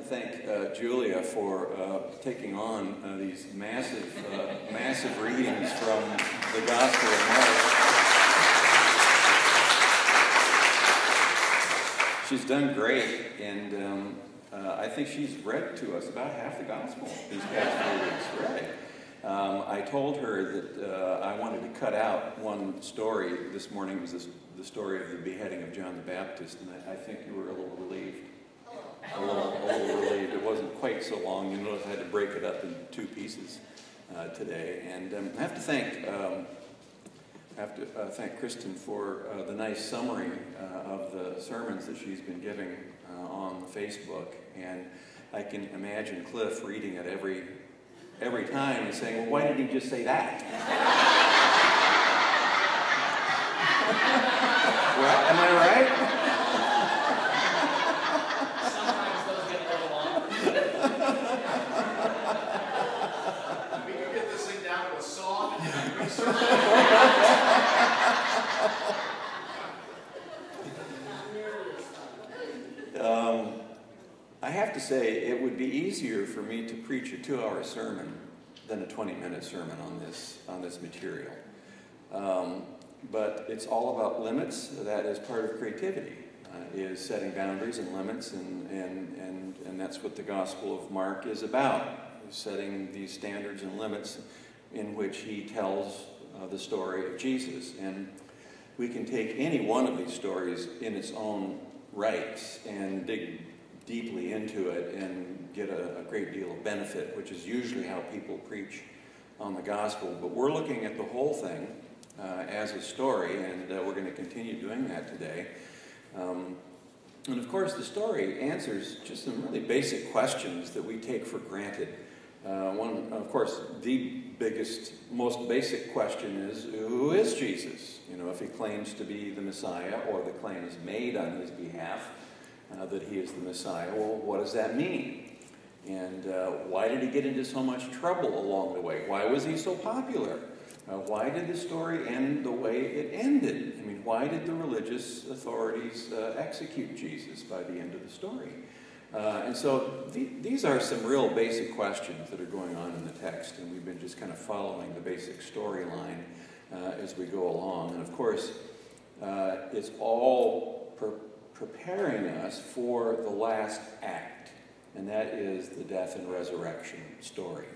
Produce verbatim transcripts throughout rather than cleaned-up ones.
thank uh, Julia for uh, taking on uh, these massive, uh, massive readings from the Gospel of Mark. She's done great, and um, uh, I think she's read to us about half the Gospel these past few weeks. Right. Um, I told her that uh, I wanted to cut out one story this morning. It was this, the story of the beheading of John the Baptist, and I, I think you were a little relieved. A little, a little relieved. It wasn't quite so long. You notice I had to break it up into two pieces uh, today. And um, I have to thank um, I have to uh, thank Kristen for uh, the nice summary uh, of the sermons that she's been giving uh, on Facebook. And I can imagine Cliff reading it every every time and saying, "Well, why did he just say that?" Well, am I right? um, I have to say, it would be easier for me to preach a two-hour sermon than a twenty-minute sermon on this on this material. Um, but it's all about limits. That is part of creativity, uh, is setting boundaries and limits, and, and, and, and that's what the Gospel of Mark is about, setting these standards and limits in which he tells uh, the story of Jesus. And we can take any one of these stories in its own rights and dig deeply into it and get a, a great deal of benefit, which is usually how people preach on the gospel. But we're looking at the whole thing uh, as a story, and uh, we're going to continue doing that today. Um, and of course, the story answers just some really basic questions that we take for granted. Uh, one, of course, the biggest, most basic question is, who is Jesus? You know, if he claims to be the Messiah, or the claim is made on his behalf uh, that he is the Messiah, well, what does that mean? And uh, why did he get into so much trouble along the way? Why was he so popular? Uh, why did the story end the way it ended? I mean, why did the religious authorities uh, execute Jesus by the end of the story? Uh, and so th these are some real basic questions that are going on in the text, and we've been just kind of following the basic storyline uh, as we go along. And of course, uh, it's all pre preparing us for the last act, and that is the death and resurrection story.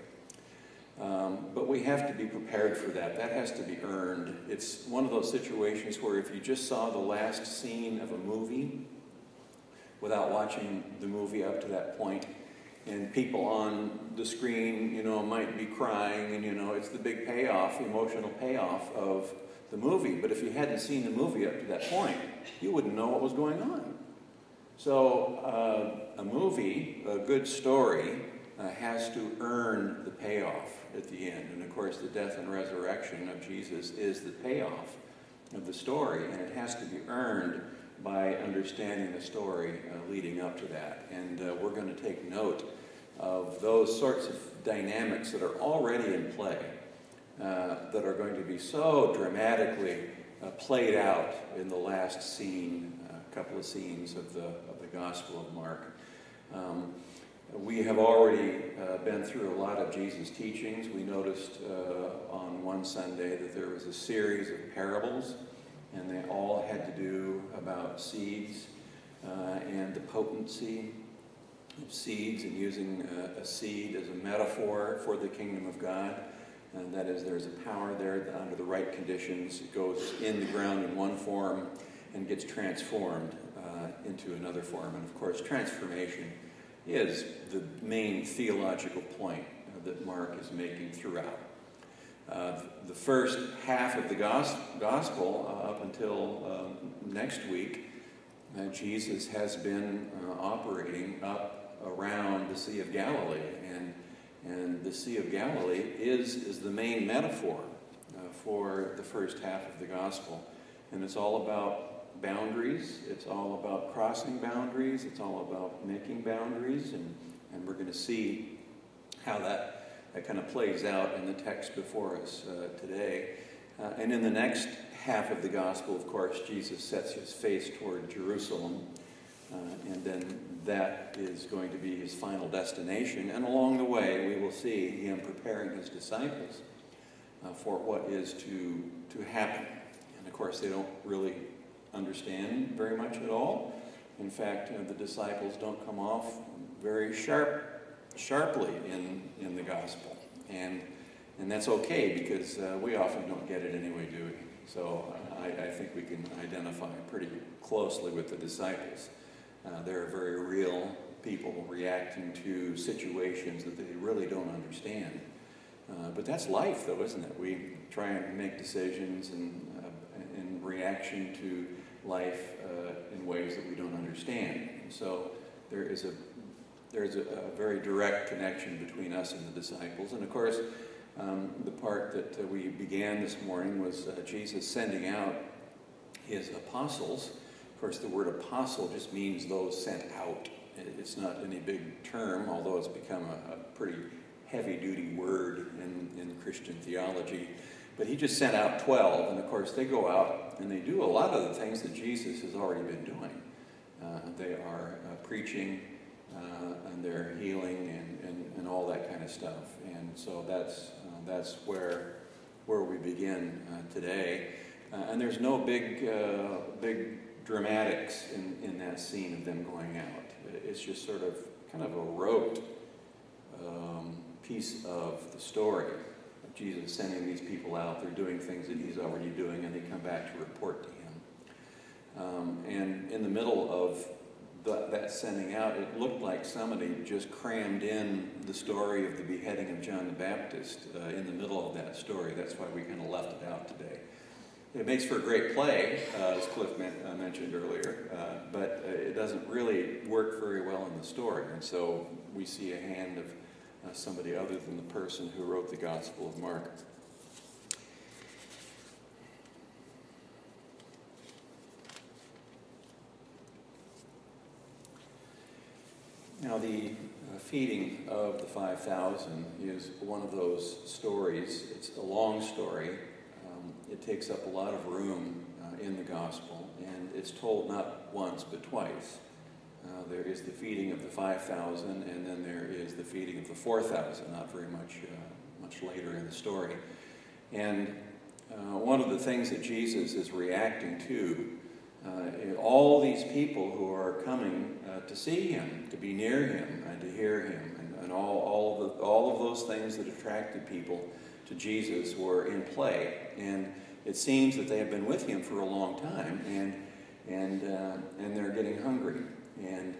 Um, but we have to be prepared for that. That has to be earned. It's one of those situations where if you just saw the last scene of a movie without watching the movie up to that point, and people on the screen, you know, might be crying, and, you know, it's the big payoff, emotional payoff of the movie. But if you hadn't seen the movie up to that point, you wouldn't know what was going on. So uh, a movie, a good story, uh, has to earn the payoff at the end. And of course, the death and resurrection of Jesus is the payoff of the story, and it has to be earned by understanding the story uh, leading up to that. And uh, we're going to take note of those sorts of dynamics that are already in play, uh, that are going to be so dramatically uh, played out in the last scene, a uh, couple of scenes of the, of the Gospel of Mark. Um, we have already uh, been through a lot of Jesus' teachings. We noticed uh, on one Sunday that there was a series of parables, and they all had to do about seeds uh, and the potency of seeds, and using a, a seed as a metaphor for the kingdom of God. And that is, there's a power there that under the right conditions, it goes in the ground in one form and gets transformed uh, into another form. And of course, transformation is the main theological point uh, that Mark is making throughout. Uh, the first half of the gospel, uh, up until um, next week, uh, Jesus has been uh, operating up around the Sea of Galilee, and and the Sea of Galilee is is the main metaphor uh, for the first half of the gospel, and it's all about boundaries. It's all about crossing boundaries. It's all about making boundaries, and and we're going to see how that. That kind of plays out in the text before us uh, today. Uh, and in the next half of the gospel, of course, Jesus sets his face toward Jerusalem. Uh, and then that is going to be his final destination. And along the way, we will see him preparing his disciples uh, for what is to, to happen. And of course, they don't really understand very much at all. In fact, you know, the disciples don't come off very sharp, sharply in, in the gospel. And, and that's okay, because uh, we often don't get it anyway, do we? So uh, I, I think we can identify pretty closely with the disciples. Uh, they're very real people reacting to situations that they really don't understand. Uh, but that's life, though, isn't it? We try and make decisions and uh, in reaction to life uh, in ways that we don't understand. And so there is a there's a, a very direct connection between us and the disciples. And of course, um, the part that uh, we began this morning was uh, Jesus sending out his apostles. Of course, the word apostle just means those sent out. It's not any big term, although it's become a, a pretty heavy-duty word in, in Christian theology. But he just sent out twelve, and of course they go out and they do a lot of the things that Jesus has already been doing. Uh, they are uh, preaching, uh, and they're healing, and, and, and all that kind of stuff. And so that's uh, that's where where we begin uh, today. Uh, and there's no big uh, big dramatics in, in that scene of them going out. It's just sort of kind of a rote um, piece of the story. Jesus sending these people out, they're doing things that he's already doing, and they come back to report to him. Um, and in the middle of the, that sending out, it looked like somebody just crammed in the story of the beheading of John the Baptist uh, in the middle of that story. That's why we kind of left it out today. It makes for a great play, uh, as Cliff men uh, mentioned earlier, uh, but uh, it doesn't really work very well in the story. And so we see a hand of Uh, somebody other than the person who wrote the Gospel of Mark. Now, the uh, feeding of the five thousand is one of those stories. It's a long story. Um, it takes up a lot of room uh, in the Gospel, and it's told not once but twice. Uh, there is the feeding of the five thousand, and then there is the feeding of the four thousand, not very much uh, much later in the story. And uh, one of the things that Jesus is reacting to, uh, all these people who are coming uh, to see him, to be near him, and to hear him, and, and all, all, of the, all of those things that attracted people to Jesus were in play. And it seems that they have been with him for a long time, and, and, uh, and they're getting hungry. And,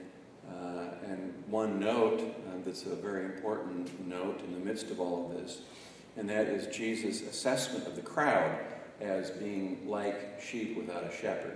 uh, and one note uh, that's a very important note in the midst of all of this, and that is Jesus' assessment of the crowd as being like sheep without a shepherd.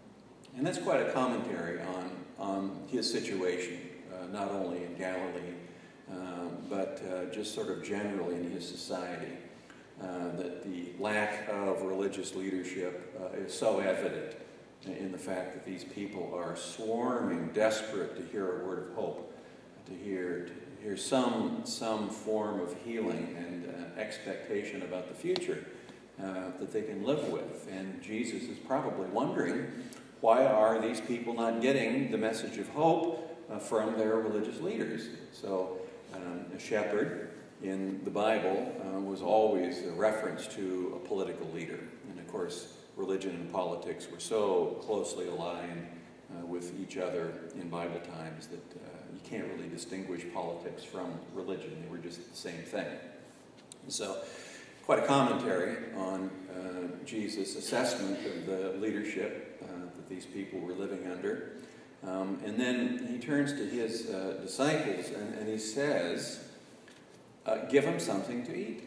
And that's quite a commentary on, on his situation, uh, not only in Galilee, uh, but uh, just sort of generally in his society. Uh, that the lack of religious leadership uh, is so evident in the fact that these people are swarming, desperate to hear a word of hope, to hear, to hear some, some form of healing and uh, expectation about the future uh, that they can live with. And Jesus is probably wondering, why are these people not getting the message of hope uh, from their religious leaders? So um, a shepherd in the Bible uh, was always a reference to a political leader. And of course, religion and politics were so closely aligned uh, with each other in Bible times that uh, you can't really distinguish politics from religion. They were just the same thing. And so, quite a commentary on uh, Jesus' assessment of the leadership uh, that these people were living under. Um, and then he turns to his uh, disciples and, and he says, uh, give them something to eat.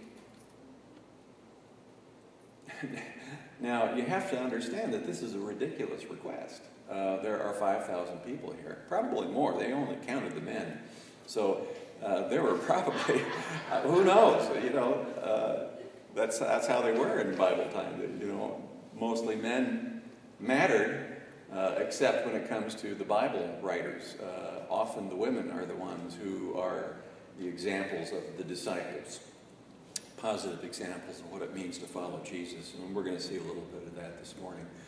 Now, you have to understand that this is a ridiculous request. Uh, there are five thousand people here, probably more. They only counted the men. So uh, there were probably, uh, who knows, you know, uh, that's, that's how they were in Bible time. You know, mostly men mattered, uh, except when it comes to the Bible writers. Uh, often the women are the ones who are the examples of the disciples. Positive examples of what it means to follow Jesus, and we're going to see a little bit of that this morning.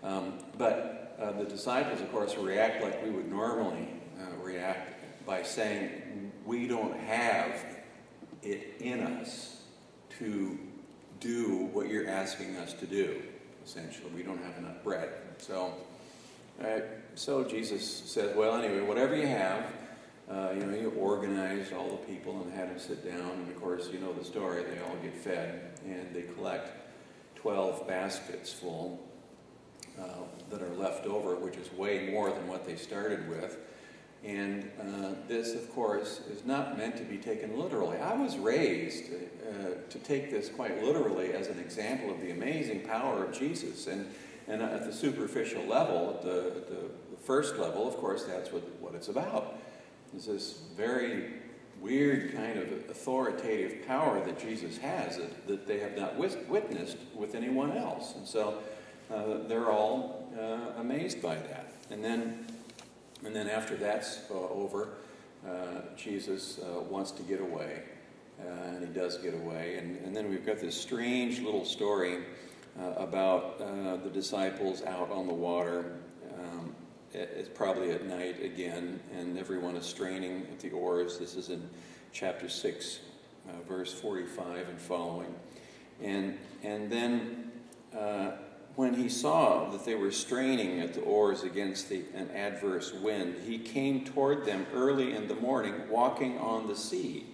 Um, but uh, the disciples, of course, react like we would normally uh, react by saying, we don't have it in us to do what you're asking us to do, essentially. We don't have enough bread. So, uh, so Jesus says, well, anyway, whatever you have, uh, you know, he organized all the people and had them sit down. And, of course, you know the story. They all get fed, and they collect twelve baskets full uh, that are left over, which is way more than what they started with. And uh, this, of course, is not meant to be taken literally. I was raised uh, to take this quite literally as an example of the amazing power of Jesus. And, and at the superficial level, at the, the, the first level, of course, that's what, what it's about. It's this very weird kind of authoritative power that Jesus has that, that they have not witnessed with anyone else. And so uh, they're all uh, amazed by that. And then And then after that's uh, over, uh, Jesus uh, wants to get away, uh, and he does get away. And, and then we've got this strange little story uh, about uh, the disciples out on the water. Um, it, it's probably at night again, and everyone is straining at the oars. This is in chapter six, uh, verse forty-five and following. And, and then Uh, when he saw that they were straining at the oars against the, an adverse wind, he came toward them early in the morning, walking on the sea.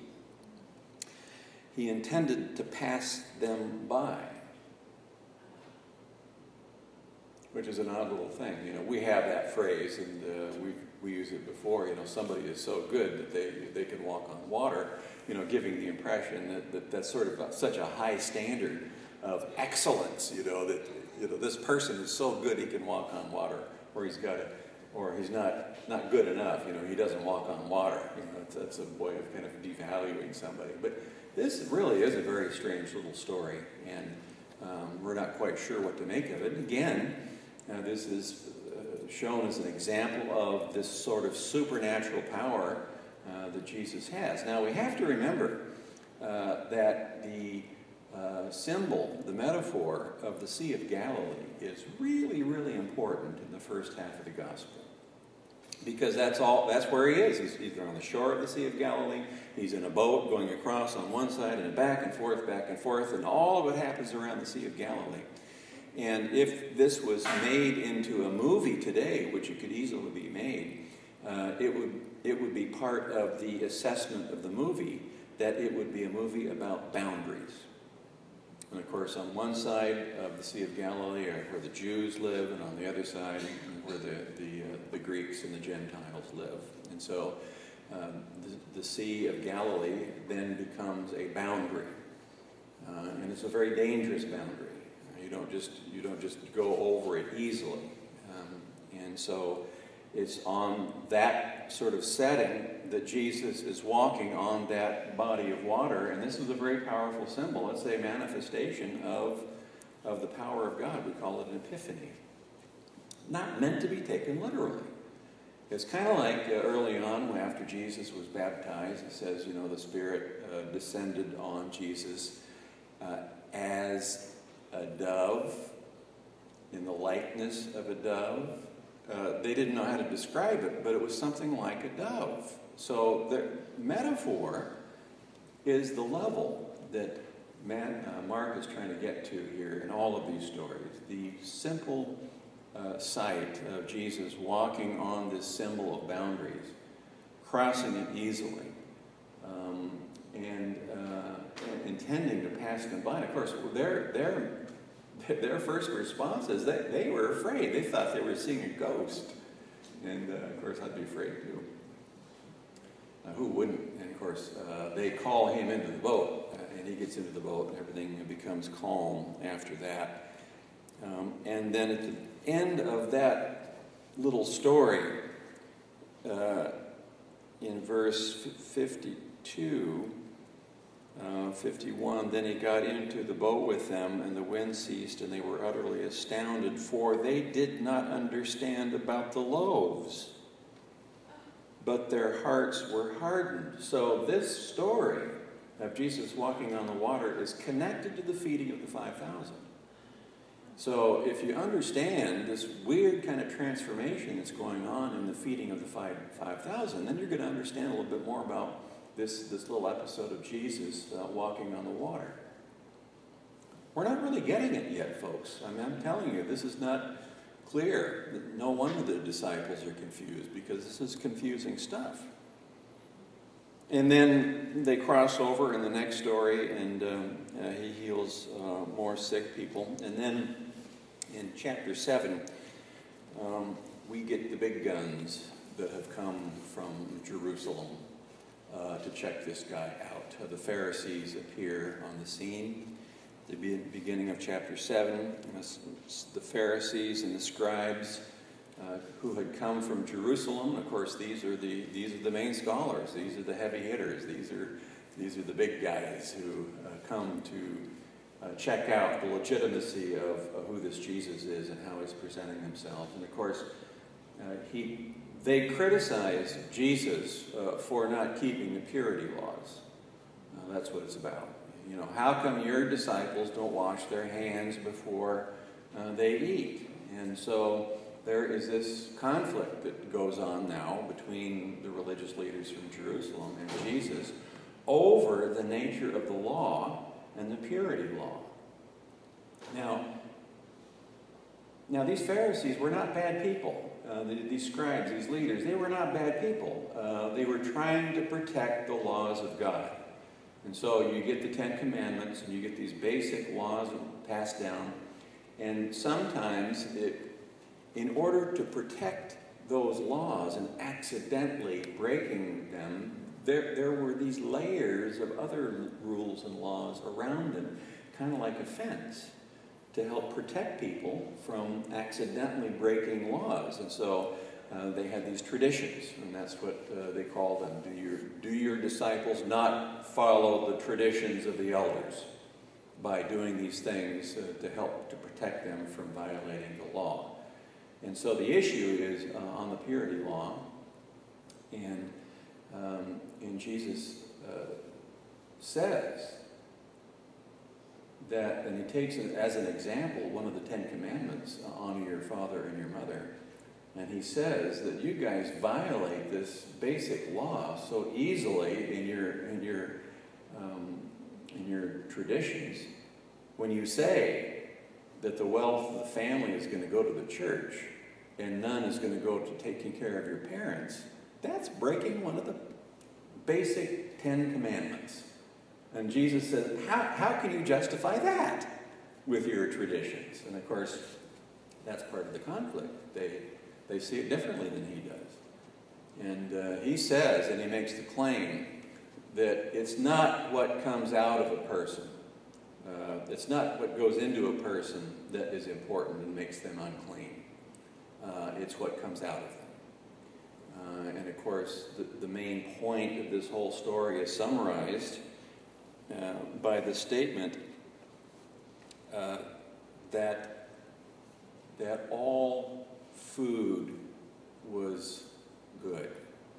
He intended to pass them by, which is an odd little thing. You know, we have that phrase, and uh, we we use it before. You know, somebody is so good that they they can walk on water. You know, giving the impression that, that that's sort of such a high standard of excellence. You know that. You know, this person is so good he can walk on water, or he's got it, or he's not not good enough. You know, he doesn't walk on water. You know, that's, that's a way of kind of devaluing somebody. But this really is a very strange little story, and um, we're not quite sure what to make of it. Again, uh, this is uh, shown as an example of this sort of supernatural power uh, that Jesus has. Now, we have to remember uh, that the Uh, symbol, the metaphor of the Sea of Galilee is really, really important in the first half of the gospel. Because that's all, that's where he is. He's either on the shore of the Sea of Galilee, he's in a boat going across on one side and back and forth, back and forth, and all of it happens around the Sea of Galilee. And if this was made into a movie today, which it could easily be made, uh, it would, it would be part of the assessment of the movie that it would be a movie about boundaries. And of course, on one side of the Sea of Galilee are where the Jews live, and on the other side where the the, uh, the Greeks and the Gentiles live. And so um, the, the Sea of Galilee then becomes a boundary, uh, and it's a very dangerous boundary. You don't just you don't just go over it easily. Um, and so it's on that sort of setting that Jesus is walking on that body of water, and this is a very powerful symbol. It's a manifestation of, of the power of God. We call it an epiphany. Not meant to be taken literally. It's kind of like uh, early on, after Jesus was baptized, it says, you know, the Spirit uh, descended on Jesus uh, as a dove, in the likeness of a dove. Uh, they didn't know how to describe it, but it was something like a dove. So the metaphor is the level that man, uh, Mark is trying to get to here in all of these stories. The simple uh, sight of Jesus walking on this symbol of boundaries, crossing it easily, um, and uh, intending to pass them by. Of course, their, their, their first response is that they were afraid. They thought they were seeing a ghost. And, uh, of course, I'd be afraid, too. Uh, who wouldn't? And, of course, uh, they call him into the boat, uh, and he gets into the boat, and everything becomes calm after that. Um, and then at the end of that little story, uh, in verse fifty-two, uh, fifty-one, then he got into the boat with them, and the wind ceased, and they were utterly astounded, for they did not understand about the loaves, but their hearts were hardened. So this story of Jesus walking on the water is connected to the feeding of the five thousand. So if you understand this weird kind of transformation that's going on in the feeding of the five five thousand, then you're going to understand a little bit more about this this little episode of Jesus uh, walking on the water. We're not really getting it yet, folks. I mean, I'm telling you, this is not clear. No wonder the disciples are confused, because this is confusing stuff. And then they cross over in the next story, and um, uh, he heals uh, more sick people. And then in chapter seven, um, we get the big guns that have come from Jerusalem uh, to check this guy out. Uh, the Pharisees appear on the scene. At the beginning of chapter seven, the Pharisees and the scribes uh, who had come from Jerusalem. Of course, these are the these are the main scholars. These are the heavy hitters. These are these are the big guys who uh, come to uh, check out the legitimacy of, of who this Jesus is and how he's presenting himself. And of course, uh, he they criticize Jesus uh, for not keeping the purity laws. Uh, that's what it's about. You know, how come your disciples don't wash their hands before uh, they eat? And so there is this conflict that goes on now between the religious leaders from Jerusalem and Jesus over the nature of the law and the purity law. Now, now these Pharisees were not bad people. Uh, the, these scribes, these leaders, they were not bad people. Uh, they were trying to protect the laws of God. And so you get the Ten Commandments, and you get these basic laws passed down. And sometimes, it, in order to protect those laws and accidentally breaking them, there, there were these layers of other rules and laws around them, kind of like a fence, to help protect people from accidentally breaking laws. And so Uh, they had these traditions, and that's what uh, they call them. Do your, do your disciples not follow the traditions of the elders by doing these things uh, to help to protect them from violating the law? And so the issue is uh, on the purity law, and, um, and Jesus uh, says that, and he takes it as an example, one of the Ten Commandments, uh, honor your father and your mother. And he says that you guys violate this basic law so easily in your in your um, in your traditions when you say that the wealth of the family is going to go to the church and none is going to go to taking care of your parents. That's breaking one of the basic Ten Commandments. And Jesus said, how, how can you justify that with your traditions? And of course, that's part of the conflict. They They see it differently than he does. And uh, he says, and he makes the claim, that it's not what comes out of a person. Uh, it's not what goes into a person that is important and makes them unclean. Uh, it's what comes out of them. Uh, and of course, the, the main point of this whole story is summarized uh, by the statement uh, that, that all food was good.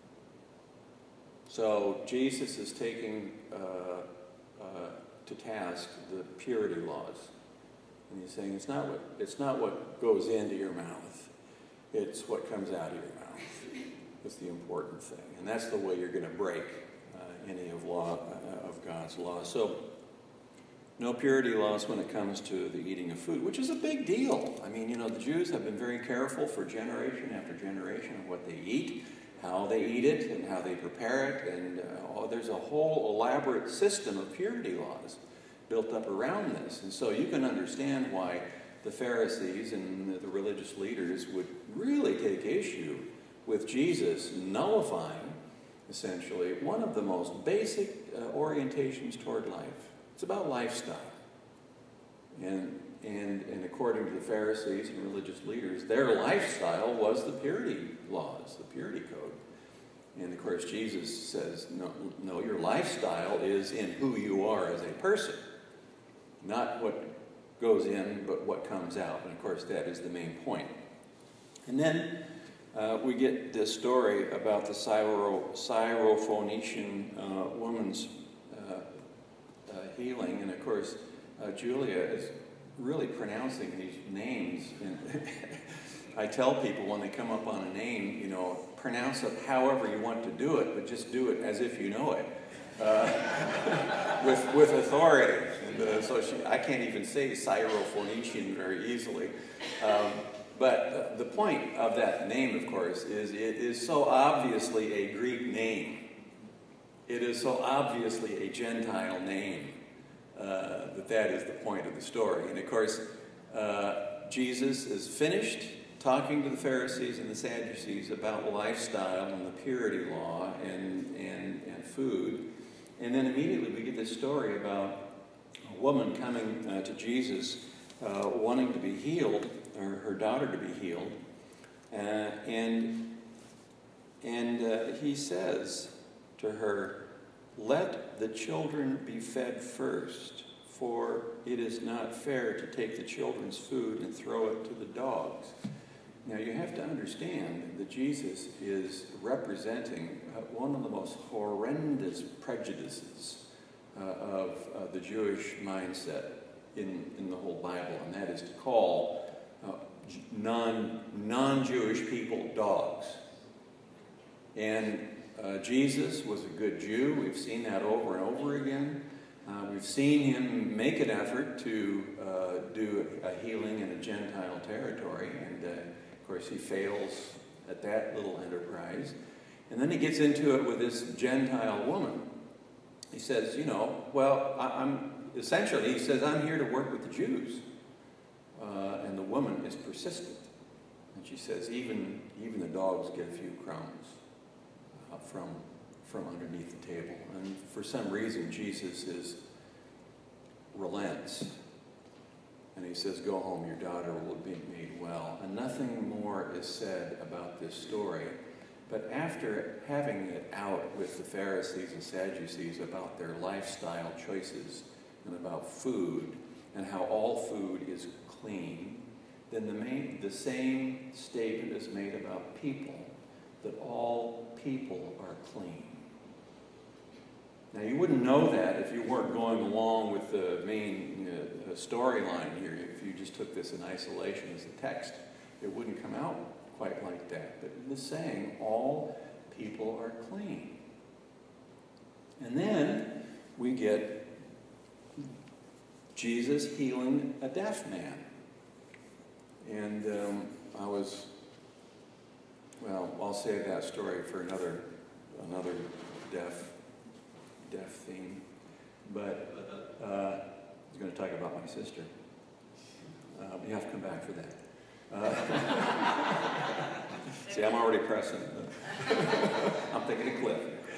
So Jesus is taking uh, uh, to task the purity laws, and he's saying it's not what it's not what goes into your mouth; it's what comes out of your mouth. That's the important thing, and that's the way you're going to break uh, any of law uh, of God's law. So. No purity laws when it comes to the eating of food, which is a big deal. I mean, you know, the Jews have been very careful for generation after generation of what they eat, how they eat it, and how they prepare it. And uh, there's a whole elaborate system of purity laws built up around this. And so you can understand why the Pharisees and the religious leaders would really take issue with Jesus nullifying, essentially, one of the most basic uh, orientations toward life. It's about lifestyle. And, and, and according to the Pharisees and religious leaders, their lifestyle was the purity laws, the purity code. And of course, Jesus says, no, no, your lifestyle is in who you are as a person. Not what goes in, but what comes out. And of course, that is the main point. And then uh, we get this story about the Syro, Syrophoenician uh, woman's uh, uh, healing. And of course, uh, Julia is really pronouncing these names. And I tell people when they come up on a name, you know, pronounce it however you want to do it, but just do it as if you know it, uh, with, with authority. And uh, so she, I can't even say Syrophoenician very easily. Um, but the point of that name, of course, is it is so obviously a Greek name. It is so obviously a Gentile name uh, that that is the point of the story. And of course, uh, Jesus is finished talking to the Pharisees and the Sadducees about lifestyle and the purity law and, and, and food. And then immediately we get this story about a woman coming uh, to Jesus uh, wanting to be healed, or her daughter to be healed. Uh, and and uh, he says to her, "Let the children be fed first, for it is not fair to take the children's food and throw it to the dogs." Now you have to understand that Jesus is representing uh, one of the most horrendous prejudices uh, of uh, the Jewish mindset in, in the whole Bible, and that is to call uh, non, non-Jewish people dogs. And uh, Jesus was a good Jew. We've seen that over and over again. Uh, we've seen him make an effort to uh, do a, a healing in a Gentile territory, and uh, of course he fails at that little enterprise. And then he gets into it with this Gentile woman. He says, you know, well, I, I'm, essentially he says, I'm here to work with the Jews. Uh, and the woman is persistent. And she says, even, even the dogs get a few crumbs uh, from, from underneath the table. And for some reason, Jesus is relents. And he says, go home, your daughter will be made well. And nothing more is said about this story. But after having it out with the Pharisees and Sadducees about their lifestyle choices and about food and how all food is clean, then the, main, the same statement is made about people, that all people are clean. Now, you wouldn't know that if you weren't going along with the main uh, storyline here. If you just took this in isolation as a text, it wouldn't come out quite like that. But it is saying all people are clean. And then we get Jesus healing a deaf man. And um, I was, well, I'll save that story for another, another deaf deaf theme, but uh, I was going to talk about my sister. Uh, you have to come back for that. Uh, see, I'm already pressing. I'm thinking of Cliff.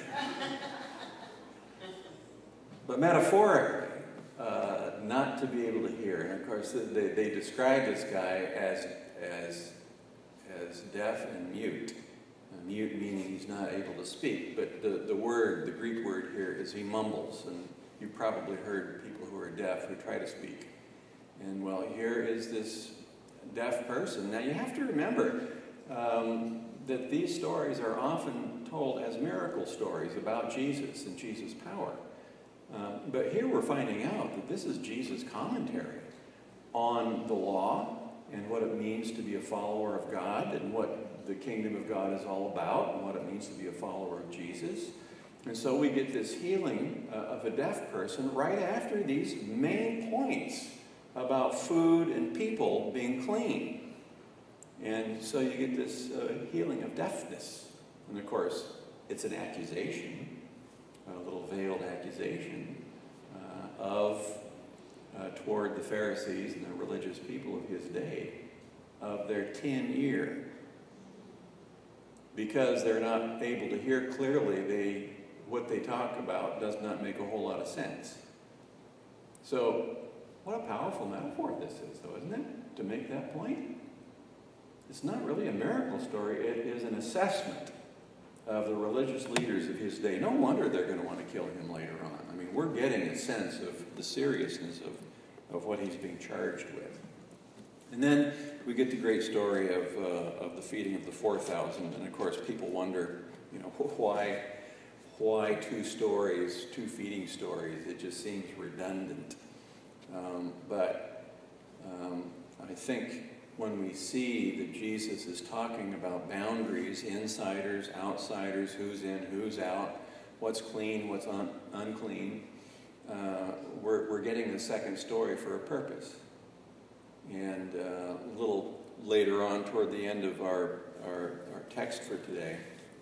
But metaphorically, uh, not to be able to hear. And of course, they, they describe this guy as, as, as deaf and mute. Mute meaning he's not able to speak, but the, the word, the Greek word here is he mumbles, and you've probably heard people who are deaf who try to speak. And well, here is this deaf person. Now you have to remember um, that these stories are often told as miracle stories about Jesus and Jesus' power. Um, but here we're finding out that this is Jesus' commentary on the law and what it means to be a follower of God and what the kingdom of God is all about and what it means to be a follower of Jesus. And so we get this healing uh, of a deaf person right after these main points about food and people being clean. And so you get this uh, healing of deafness. And of course, it's an accusation, a little veiled accusation uh, of uh, toward the Pharisees and the religious people of his day of their tin ear. Because they're not able to hear clearly, they, what they talk about does not make a whole lot of sense. So, what a powerful metaphor this is, though, isn't it? To make that point. It's not really a miracle story. It is an assessment of the religious leaders of his day. No wonder they're going to want to kill him later on. I mean, we're getting a sense of the seriousness of, of what he's being charged with. And then we get the great story of, uh, of the feeding of the four thousand. And of course, people wonder, you know, why, why two stories, two feeding stories? It just seems redundant. Um, but Um, I think when we see that Jesus is talking about boundaries, insiders, outsiders, who's in, who's out, what's clean, what's un unclean, uh, we're, we're getting the second story for a purpose. And uh, a little later on toward the end of our, our, our text for today.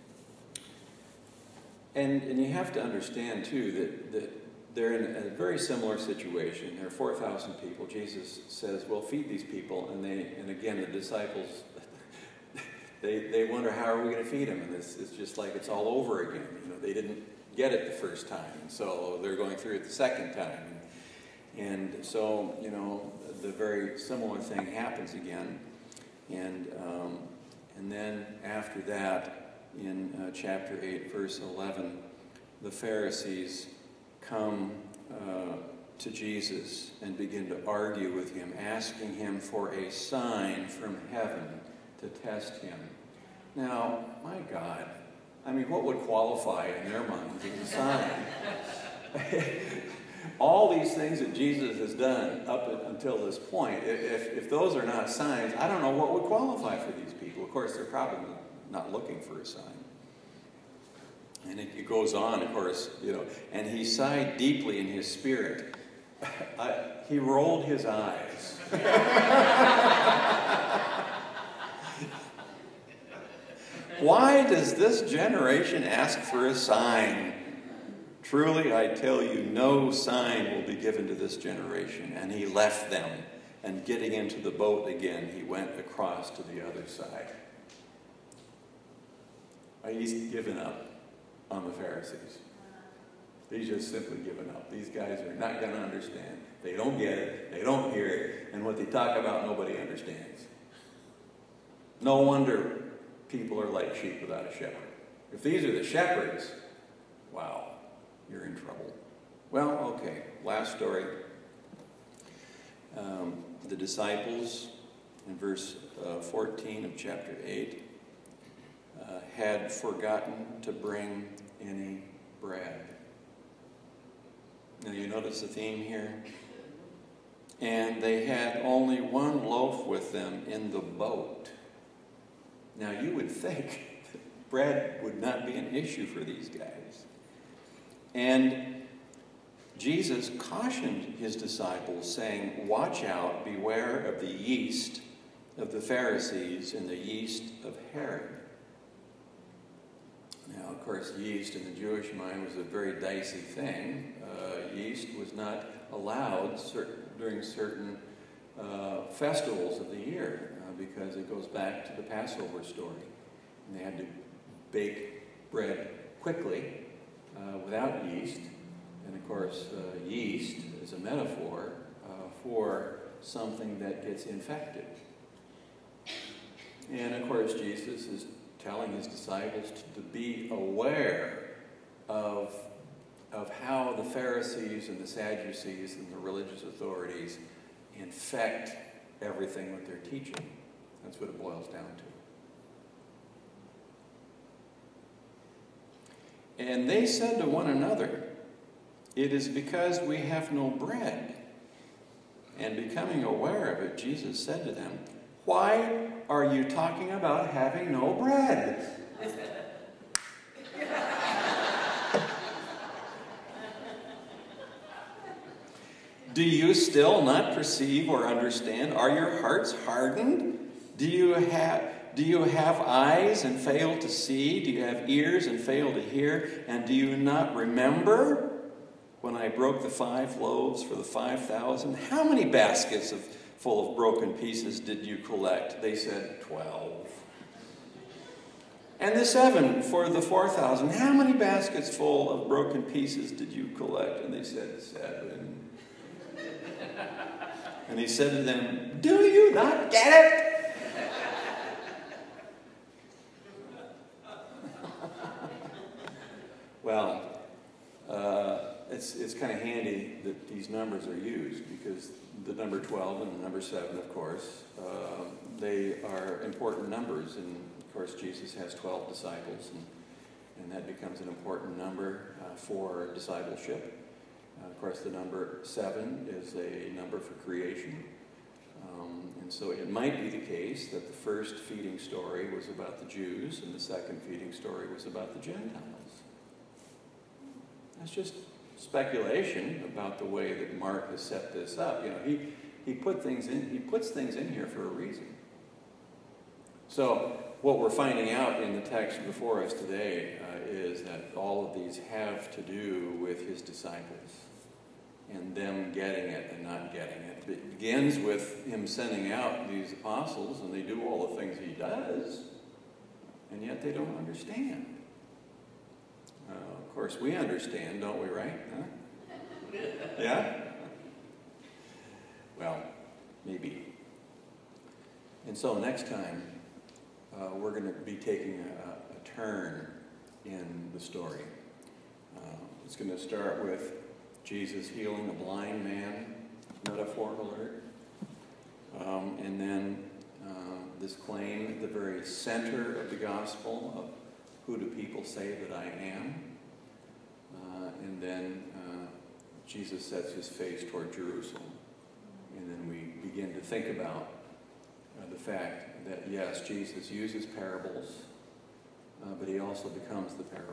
And, and you have to understand, too, that, that they're in a very similar situation. There are four thousand people. Jesus says, well, feed these people. And they, and again, the disciples, they, they wonder, how are we going to feed them? And it's, it's just like it's all over again. You know, they didn't get it the first time, and so they're going through it the second time. And, and so, you know, the very similar thing happens again. And, um, and then after that, in uh, chapter eight, verse eleven, the Pharisees come uh, to Jesus and begin to argue with him, asking him for a sign from heaven to test him. Now, my God, I mean, what would qualify in their minds as a sign? All these things that Jesus has done up until this point, if, if those are not signs, I don't know what would qualify for these people. Of course, they're probably not looking for a sign. And it, it goes on, of course, you know, and he sighed deeply in his spirit. I, he rolled his eyes. Why does this generation ask for a sign? Truly, I tell you, no sign will be given to this generation. And he left them, and getting into the boat again, he went across to the other side. He's given up on the Pharisees. He's just simply given up. These guys are not going to understand. They don't get it. They don't hear it. And what they talk about, nobody understands. No wonder people are like sheep without a shepherd. If these are the shepherds, wow, you're in trouble. Well, okay, last story. Um, the disciples, in verse uh, fourteen of chapter eight, uh, had forgotten to bring any bread. Now you notice the theme here? And they had only one loaf with them in the boat. Now you would think that bread would not be an issue for these guys. And Jesus cautioned his disciples, saying, watch out, beware of the yeast of the Pharisees and the yeast of Herod. Now, of course, yeast in the Jewish mind was a very dicey thing. Uh, yeast was not allowed certain, during certain uh, festivals of the year uh, because it goes back to the Passover story. And they had to bake bread quickly uh, without yeast. And of course, uh, yeast is a metaphor uh, for something that gets infected. And of course, Jesus is telling his disciples to, to be aware of, of how the Pharisees and the Sadducees and the religious authorities infect everything that they're teaching. That's what it boils down to. And they said to one another, it is because we have no bread. And becoming aware of it, Jesus said to them, why are you talking about having no bread? Do you still not perceive or understand? Are your hearts hardened? Do you have, do you have eyes and fail to see? Do you have ears and fail to hear? And do you not remember when I broke the five loaves for the five thousand? How many baskets of full of broken pieces did you collect? They said, twelve. And the seven for the four thousand. How many baskets full of broken pieces did you collect? And they said, seven. And he said to them, do you not get it? Well, uh, it's, it's kind of handy that these numbers are used because the number twelve and the number seven, of course, uh, they are important numbers. And of course, Jesus has twelve disciples, and, and that becomes an important number uh, for discipleship. Uh, of course, the number seven is a number for creation. Um, and so it might be the case that the first feeding story was about the Jews and the second feeding story was about the Gentiles. That's just speculation about the way that Mark has set this up. You know, he, he put things in, he puts things in here for a reason. So what we're finding out in the text before us today uh, is that all of these have to do with his disciples and them getting it and not getting it. It begins with him sending out these apostles, and they do all the things he does, and yet they don't understand. Uh, of course, we understand, don't we, right? Huh? Yeah? Well, maybe. And so next time, uh, we're going to be taking a, a turn in the story. Uh, it's going to start with Jesus healing a blind man, metaphor alert. Um, and then uh, this claim at the very center of the gospel of who do people say that I am? Uh, and then uh, Jesus sets his face toward Jerusalem. And then we begin to think about uh, the fact that, yes, Jesus uses parables, uh, but he also becomes the parable.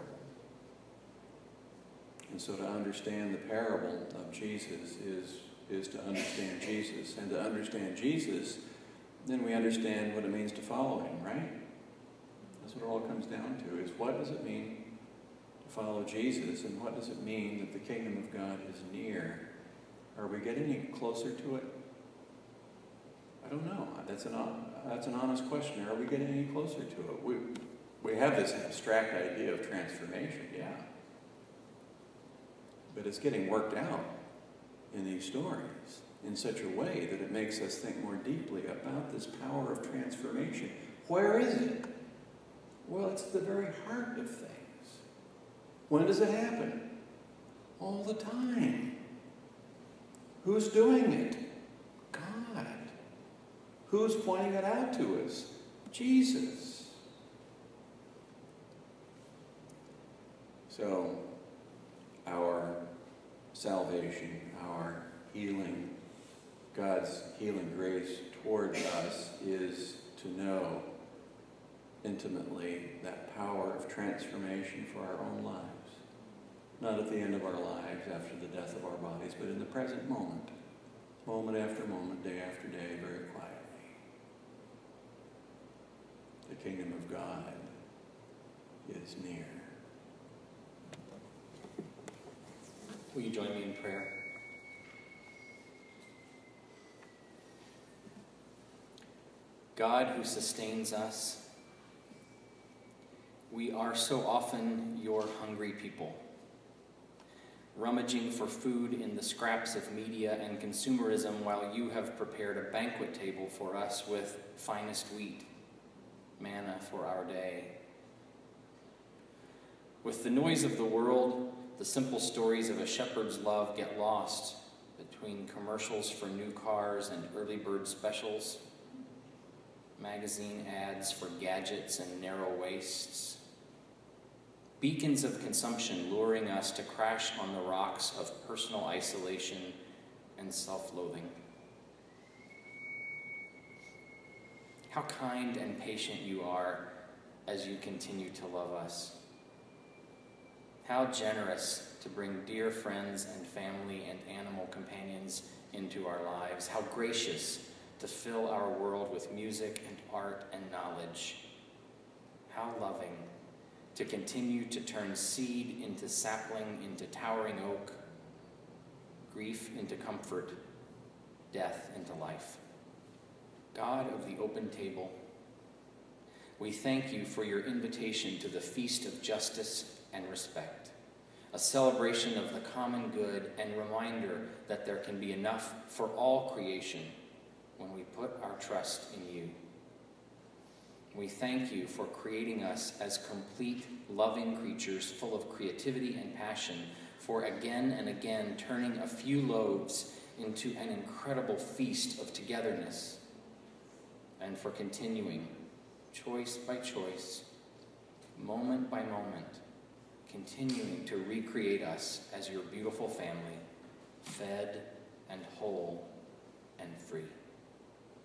And so to understand the parable of Jesus is, is to understand Jesus. And to understand Jesus, then we understand what it means to follow him, right? That's what it all comes down to, is what does it mean to follow Jesus, and what does it mean that the kingdom of God is near? Are we getting any closer to it? I don't know. That's an, that's an honest question. Are we getting any closer to it? We, we have this abstract idea of transformation, yeah. But it's getting worked out in these stories in such a way that it makes us think more deeply about this power of transformation. Where is it? Well, it's the very heart of things. When does it happen? All the time. Who's doing it? God. Who's pointing it out to us? Jesus. So, our salvation, our healing, God's healing grace towards us is to know intimately that power of transformation for our own lives. Not at the end of our lives after the death of our bodies, but in the present moment, moment after moment, day after day, very quietly. The kingdom of God is near. Will you join me in prayer? God who sustains us, we are so often your hungry people, rummaging for food in the scraps of media and consumerism while you have prepared a banquet table for us with finest wheat, manna for our day. With the noise of the world, the simple stories of a shepherd's love get lost between commercials for new cars and early bird specials, magazine ads for gadgets and narrow waists, beacons of consumption luring us to crash on the rocks of personal isolation and self-loathing. How kind and patient you are as you continue to love us. How generous to bring dear friends and family and animal companions into our lives. How gracious to fill our world with music and art and knowledge. How loving to continue to turn seed into sapling, into towering oak, grief into comfort, death into life. God of the open table, we thank you for your invitation to the feast of justice and respect, a celebration of the common good and reminder that there can be enough for all creation when we put our trust in you. We thank you for creating us as complete, loving creatures full of creativity and passion, for again and again turning a few loaves into an incredible feast of togetherness, and for continuing, choice by choice, moment by moment, continuing to recreate us as your beautiful family, fed and whole and free.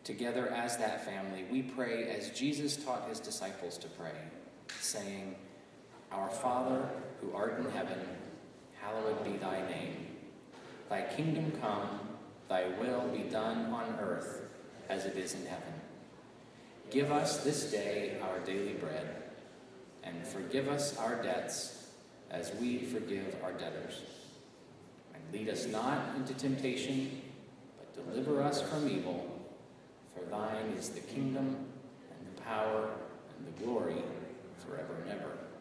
Together as that family, we pray as Jesus taught his disciples to pray, saying, Our Father, who art in heaven, hallowed be thy name. Thy kingdom come, thy will be done on earth as it is in heaven. Give us this day our daily bread, and forgive us our debts as we forgive our debtors. And lead us not into temptation, but deliver us from evil. For thine is the kingdom, and the power, and the glory, forever and ever.